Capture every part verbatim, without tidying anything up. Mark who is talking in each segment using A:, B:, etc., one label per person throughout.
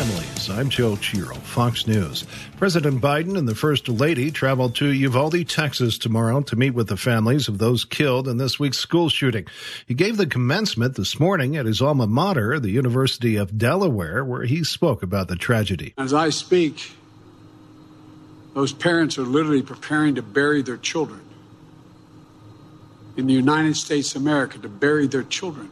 A: families. I'm Joe Chiro, Fox News. President Biden and the First Lady traveled to Uvalde, Texas tomorrow to meet with the families of those killed in this week's school shooting. He gave the commencement this morning at his alma mater, the University of Delaware, where he spoke about the tragedy.
B: As I speak, those parents are literally preparing to bury their children. In the United States of America, to bury their children.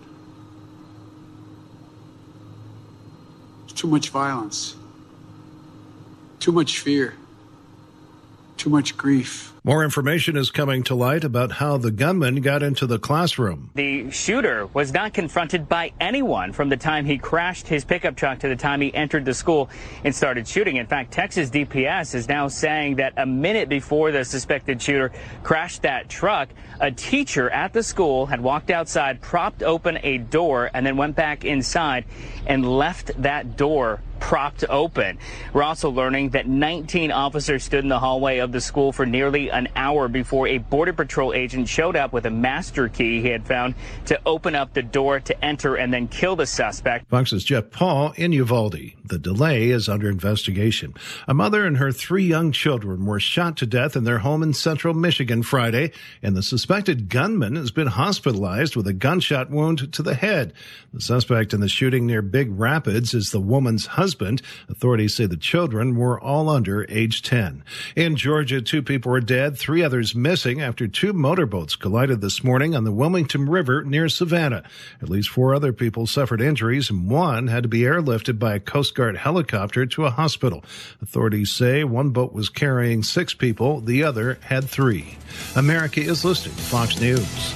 B: Too much violence, too much fear, too much grief.
A: More information is coming to light about how the gunman got into the classroom.
C: The shooter was not confronted by anyone from the time he crashed his pickup truck to the time he entered the school and started shooting. In fact, Texas D P S is now saying that a minute before the suspected shooter crashed that truck, a teacher at the school had walked outside, propped open a door, and then went back inside and left that door propped open. We're also learning that nineteen officers stood in the hallway of the school for nearly an hour before a Border Patrol agent showed up with a master key he had found to open up the door to enter and then kill the suspect.
A: Fox's Jeff Paul in Uvalde. The delay is under investigation. A mother and her three young children were shot to death in their home in central Michigan Friday, and the suspected gunman has been hospitalized with a gunshot wound to the head. The suspect in the shooting near Big Rapids is the woman's husband. Authorities say the children were all under age ten. In Georgia, two people are dead, three others missing after two motorboats collided this morning on the Wilmington River near Savannah. At least four other people suffered injuries, and one had to be airlifted by a Coast Guard helicopter to a hospital. Authorities say one boat was carrying six people, the other had three. America is listening to Fox News.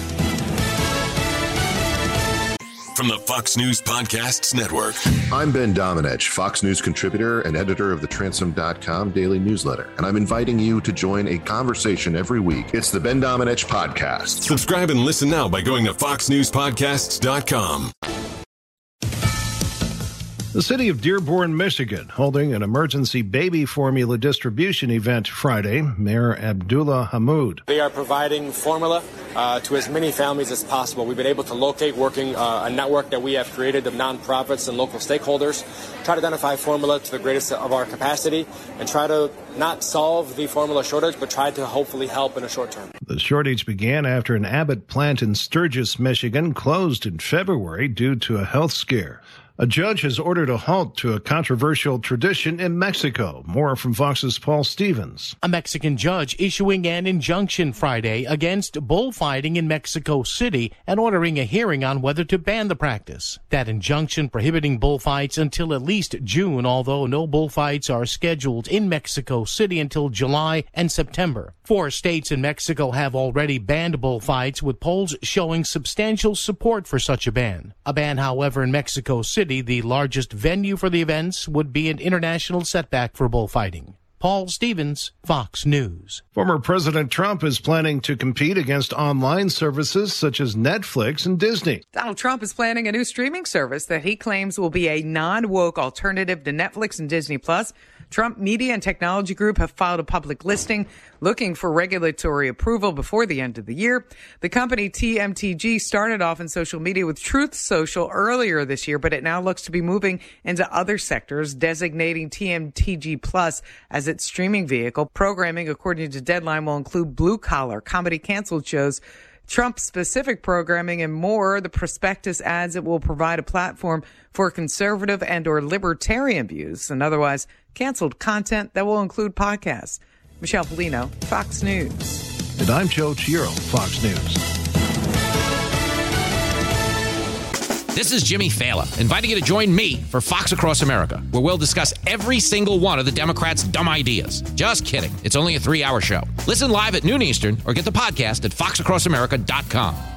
D: From the Fox News Podcasts Network.
E: I'm Ben Domenech, Fox News contributor and editor of the Transom dot com daily newsletter, and I'm inviting you to join a conversation every week. It's the Ben Domenech Podcast.
D: Subscribe and listen now by going to fox news podcasts dot com.
A: The city of Dearborn, Michigan, holding an emergency baby formula distribution event Friday. Mayor Abdullah Hammoud.
F: They are providing formula uh, to as many families as possible. We've been able to locate working uh, a network that we have created of nonprofits and local stakeholders, try to identify formula to the greatest of our capacity, and try to not solve the formula shortage, but try to hopefully help in a short term.
A: The shortage began after an Abbott plant in Sturgis, Michigan, closed in February due to a health scare. A judge has ordered a halt to a controversial tradition in Mexico. More from Fox's Paul Stevens.
G: A Mexican judge issuing an injunction Friday against bullfighting in Mexico City and ordering a hearing on whether to ban the practice. That injunction prohibiting bullfights until at least June, although no bullfights are scheduled in Mexico City until July and September. Four states in Mexico have already banned bullfights, with polls showing substantial support for such a ban. A ban, however, in Mexico City, the largest venue for the events, would be an international setback for bullfighting. Paul Stevens, Fox News.
A: Former President Trump is planning to compete against online services such as Netflix and Disney.
H: Donald Trump is planning a new streaming service that he claims will be a non-woke alternative to Netflix and Disney Plus. Trump Media and Technology Group have filed a public listing looking for regulatory approval before the end of the year. The company T M T G started off in social media with Truth Social earlier this year, but it now looks to be moving into other sectors, designating T M T G Plus as its streaming vehicle. Programming, according to Deadline, will include blue-collar, comedy canceled shows, Trump-specific programming, and more. The prospectus adds it will provide a platform for conservative and or libertarian views and otherwise canceled content that will include podcasts. Michelle Polino, Fox News.
A: And I'm Joe Chiro, Fox News.
I: This is Jimmy Fallon, inviting you to join me for Fox Across America, where we'll discuss every single one of the Democrats' dumb ideas. Just kidding. It's only a three-hour show. Listen live at noon Eastern or get the podcast at fox across america dot com.